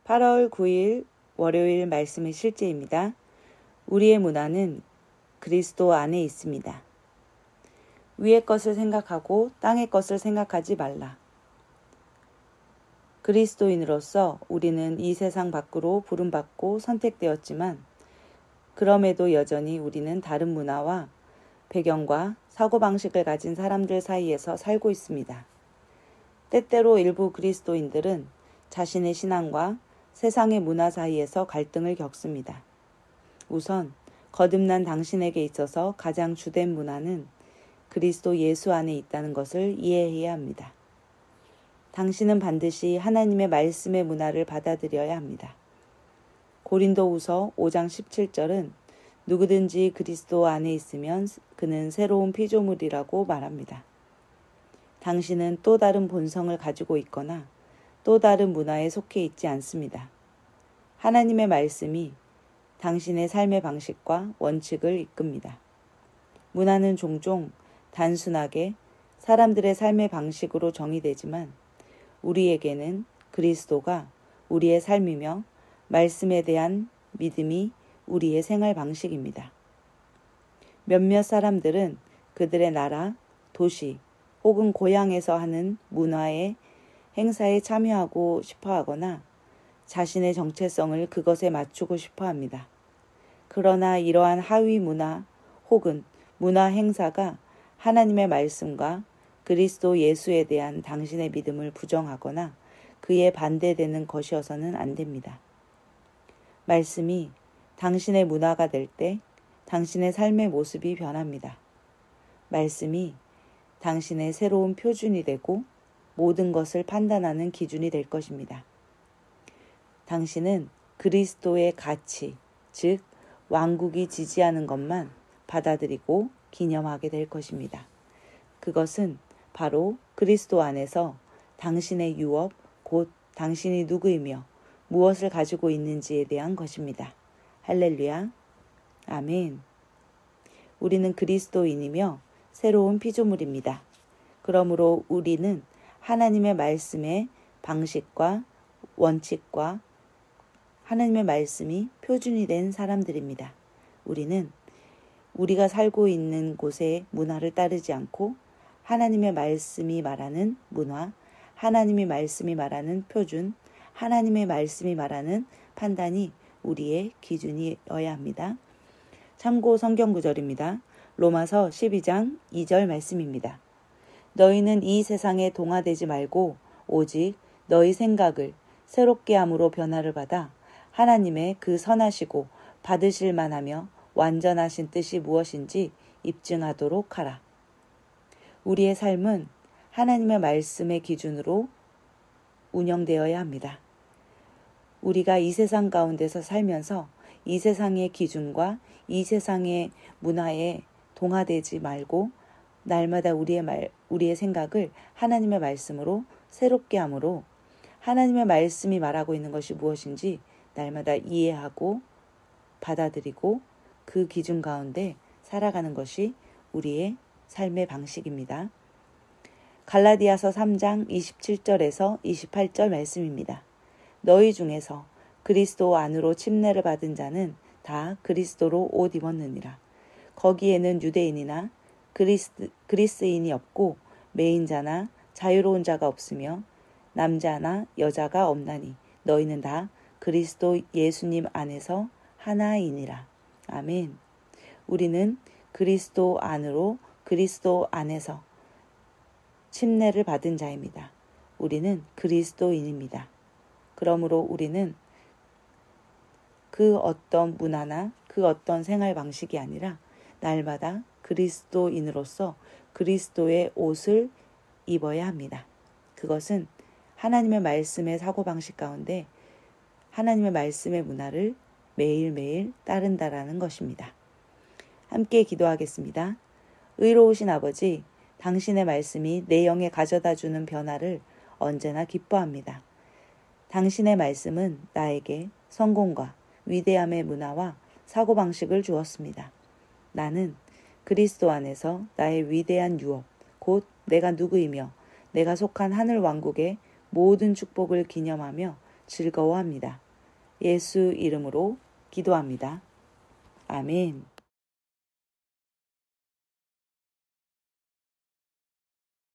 8월 9일 월요일 말씀의 실제입니다. 우리의 문화는 그리스도 안에 있습니다. 위의 것을 생각하고 땅의 것을 생각하지 말라. 그리스도인으로서 우리는 이 세상 밖으로 부름받고 선택되었지만 그럼에도 여전히 우리는 다른 문화와 배경과 사고방식을 가진 사람들 사이에서 살고 있습니다. 때때로 일부 그리스도인들은 자신의 신앙과 세상의 문화 사이에서 갈등을 겪습니다. 우선 거듭난 당신에게 있어서 가장 주된 문화는 그리스도 예수 안에 있다는 것을 이해해야 합니다. 당신은 반드시 하나님의 말씀의 문화를 받아들여야 합니다. 고린도후서 5장 17절은 누구든지 그리스도 안에 있으면 그는 새로운 피조물이라고 말합니다. 당신은 또 다른 본성을 가지고 있거나 또 다른 문화에 속해 있지 않습니다. 하나님의 말씀이 당신의 삶의 방식과 원칙을 이끕니다. 문화는 종종 단순하게 사람들의 삶의 방식으로 정의되지만 우리에게는 그리스도가 우리의 삶이며 말씀에 대한 믿음이 우리의 생활 방식입니다. 몇몇 사람들은 그들의 나라, 도시 혹은 고향에서 하는 문화의 행사에 참여하고 싶어 하거나 자신의 정체성을 그것에 맞추고 싶어 합니다. 그러나 이러한 하위 문화 혹은 문화 행사가 하나님의 말씀과 그리스도 예수에 대한 당신의 믿음을 부정하거나 그에 반대되는 것이어서는 안 됩니다. 말씀이 당신의 문화가 될 때 당신의 삶의 모습이 변합니다. 말씀이 당신의 새로운 표준이 되고 모든 것을 판단하는 기준이 될 것입니다. 당신은 그리스도의 가치, 즉 왕국이 지지하는 것만 받아들이고 기념하게 될 것입니다. 그것은 바로 그리스도 안에서 당신의 유업, 곧 당신이 누구이며 무엇을 가지고 있는지에 대한 것입니다. 할렐루야. 아멘. 우리는 그리스도인이며 새로운 피조물입니다. 그러므로 우리는 하나님의 말씀의 방식과 원칙과 하나님의 말씀이 표준이 된 사람들입니다. 우리는 우리가 살고 있는 곳의 문화를 따르지 않고 하나님의 말씀이 말하는 문화, 하나님의 말씀이 말하는 표준, 하나님의 말씀이 말하는 판단이 우리의 기준이어야 합니다. 참고 성경 구절입니다. 로마서 12장 2절 말씀입니다. 너희는 이 세상에 동화되지 말고 오직 너희 생각을 새롭게 함으로 변화를 받아 하나님의 그 선하시고 받으실 만하며 완전하신 뜻이 무엇인지 입증하도록 하라. 우리의 삶은 하나님의 말씀의 기준으로 운영되어야 합니다. 우리가 이 세상 가운데서 살면서 이 세상의 기준과 이 세상의 문화에 동화되지 말고 날마다 우리의 생각을 하나님의 말씀으로 새롭게 함으로 하나님의 말씀이 말하고 있는 것이 무엇인지 날마다 이해하고 받아들이고 그 기준 가운데 살아가는 것이 우리의 삶의 방식입니다. 갈라디아서 3장 27절에서 28절 말씀입니다. 너희 중에서 그리스도 안으로 침례를 받은 자는 다 그리스도로 옷 입었느니라. 거기에는 유대인이나 그리스인이 없고 매인자나 자유로운 자가 없으며 남자나 여자가 없나니 너희는 다 그리스도 예수님 안에서 하나이니라. 아멘. 우리는 그리스도 안으로 그리스도 안에서 침례를 받은 자입니다. 우리는 그리스도인입니다. 그러므로 우리는 그 어떤 문화나 그 어떤 생활 방식이 아니라 날마다 그리스도인으로서 그리스도의 옷을 입어야 합니다. 그것은 하나님의 말씀의 사고방식 가운데 하나님의 말씀의 문화를 매일매일 따른다라는 것입니다. 함께 기도하겠습니다. 의로우신 아버지, 당신의 말씀이 내 영에 가져다 주는 변화를 언제나 기뻐합니다. 당신의 말씀은 나에게 성공과 위대함의 문화와 사고방식을 주었습니다. 나는 그리스도 안에서 나의 위대한 유업, 곧 내가 누구이며 내가 속한 하늘 왕국의 모든 축복을 기념하며 즐거워합니다. 예수 이름으로 기도합니다. 아멘.